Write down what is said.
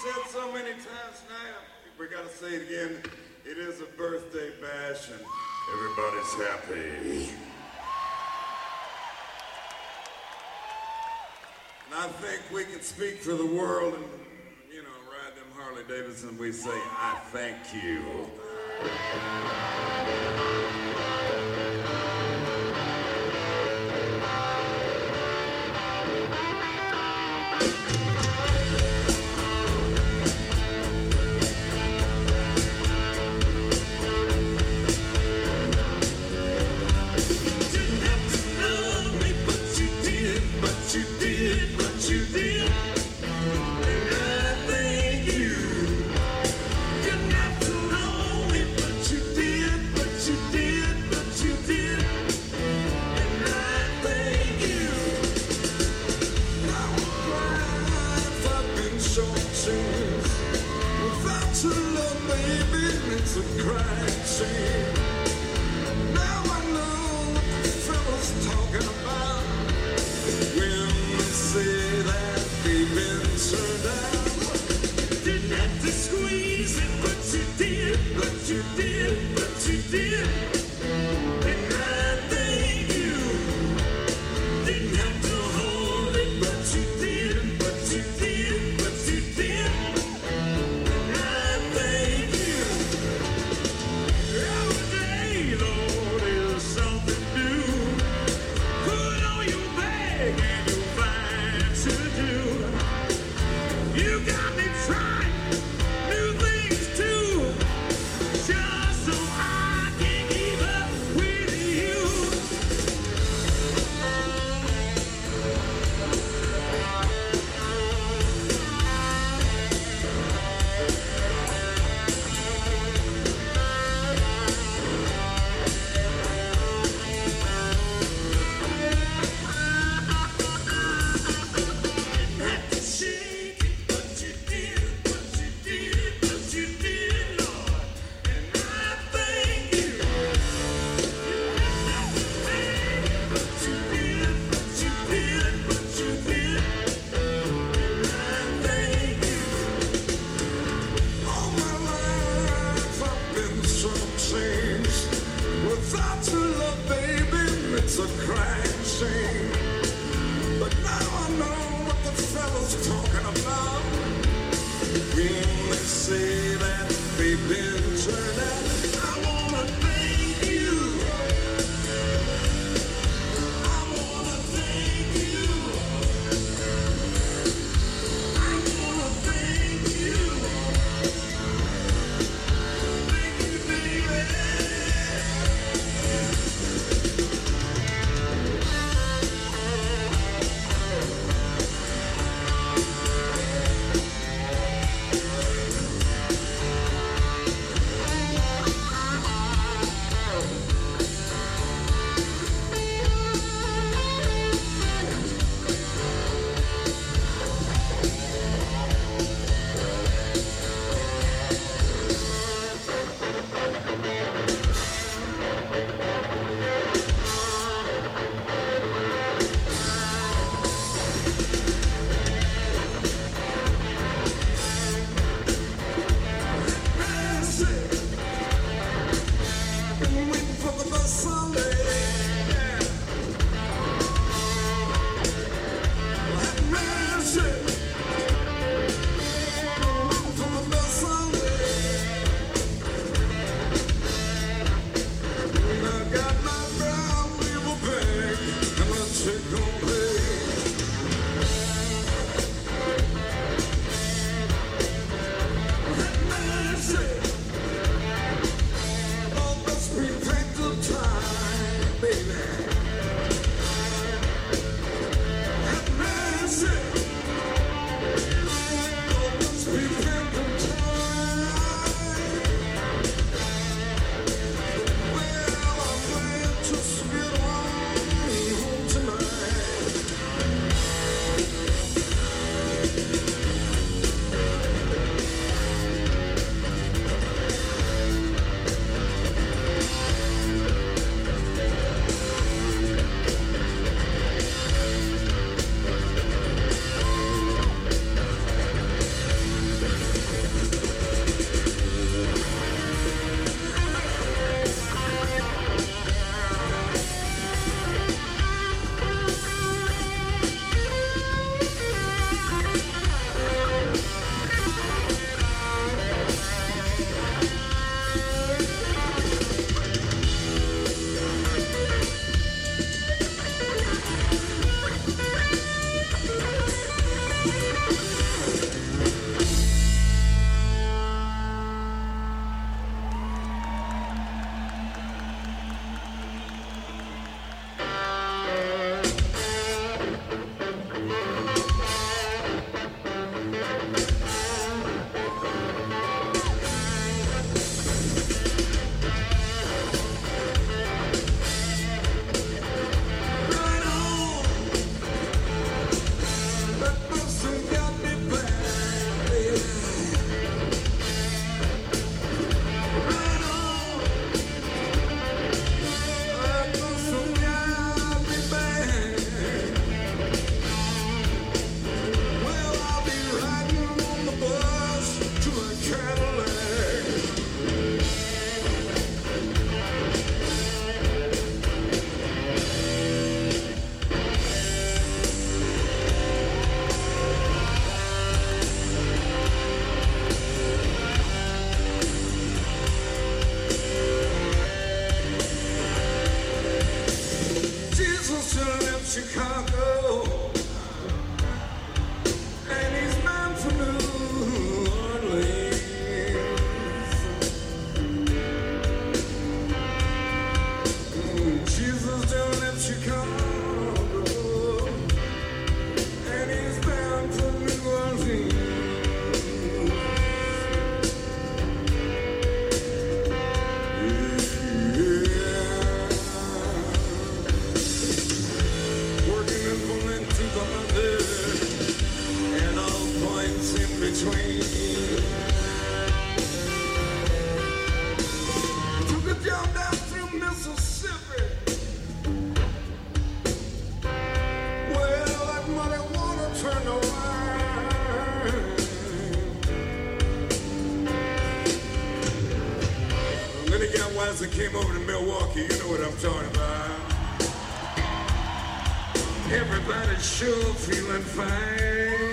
said so many times now, we gotta say it again. It is a birthday bash and everybody's happy. And I think we can speak for the world and, you know, ride them Harley Davidson. We say, I thank you. It's a crime scene. Now I know what the fellow's talking about when they say that they've been turned down. Didn't have to squeeze it, but you did, but you did, but you did. And I thank you. Didn't have to hold it, but you did, but you did, but you did. Without your love, baby, it's a crime scene. But now I know what the fellow's talking about when they say that they've been turned out. I wanna thank you. I wanna thank you. I wanna thank you. Thank you, baby. Budweiser came over to Milwaukee, you know what I'm talking about. Everybody's sure feeling fine.